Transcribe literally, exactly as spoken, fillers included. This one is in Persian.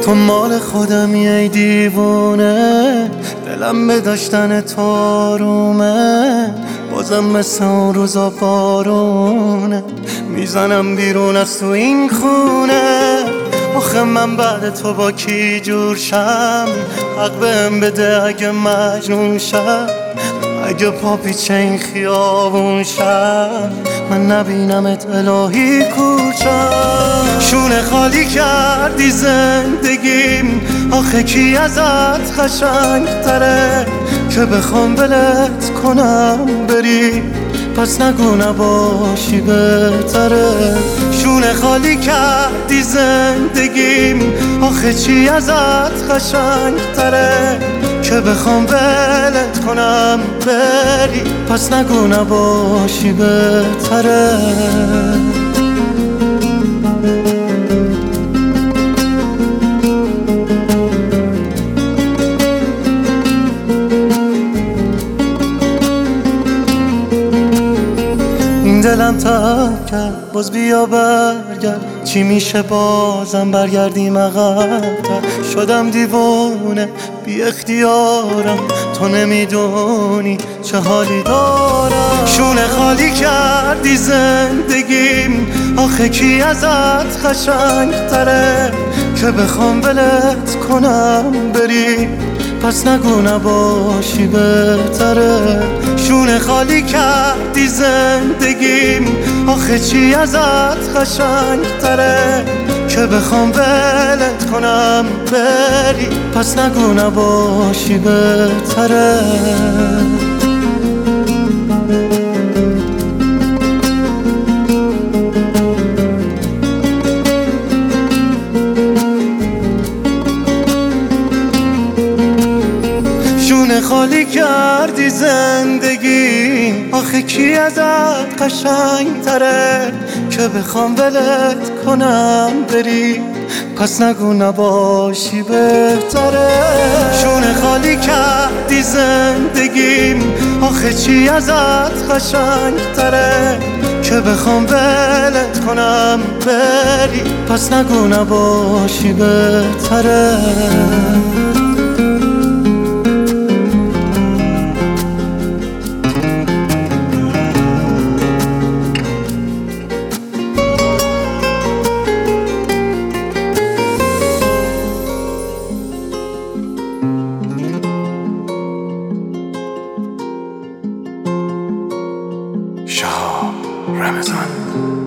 تو مال خودمی ای دیوونه، دلم به داشتن تو رومه. بازم مثل اون روزا بارونه، میزنم بیرون از تو این خونه. آخه من بعد تو با کی جور شم؟ حق بهم بده اگه مجنون شم، اگه پا پیچه این خیابون شم، من نبینمت الهی کورشم. شونه خالی کردی زندگیم، آخه کی ازت قشنگ تره که بخوام ولت کنم بری، پس نگو نباشی بهتره. شونه خالی کردی زندگیم، آخه چی ازت قشنگ تره که بخوام ولت کنم بری، پس نگو نباشی بهتره. دلم تب کرد باز بیا برگرد، چی میشه بازم برگردیم عقب‌تر؟ شدم دیوونه بی اختیارم، تو نمیدونی چه حالی دارم. شونه خالی کردی زندگیم، آخه کی ازت قشنگ تره که بخوام ولت کنم بری، پس نگو نباشی بهتره. شونه خالی کردی زندگیم، آخه چی ازت قشنگ تره که بخوام ولت کنم بری، پس نگو نباشی بهتره. شونه خالی کردی زندگی، آخه کی ازت قشنگ تره که بخوام ولت کنم بری، پس نگو نباشی بهتره. شونه خالی کردی زندگیم، آخه چی ازت قشنگ تره که بخوام ولت کنم بری، پس نگو نباشی بهتره. Shah Ramazan.